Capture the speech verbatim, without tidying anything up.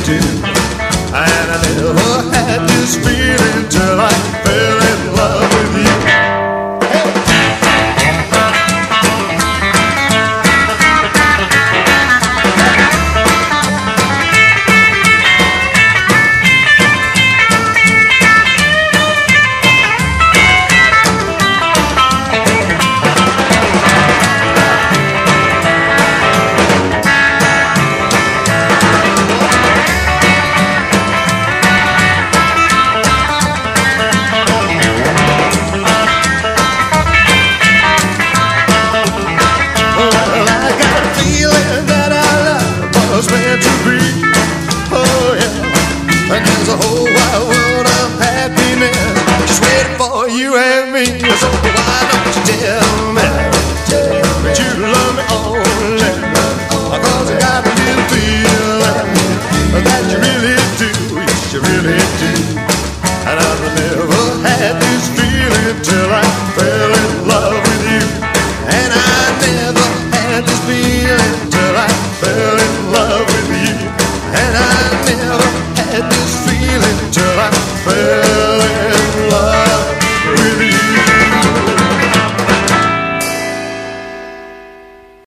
do. And I never had this feeling till I fell in love with you. Meant to be, oh yeah. And there's a whole wide world of happiness just waiting for you and me. So why don't you tell me, tell me that you love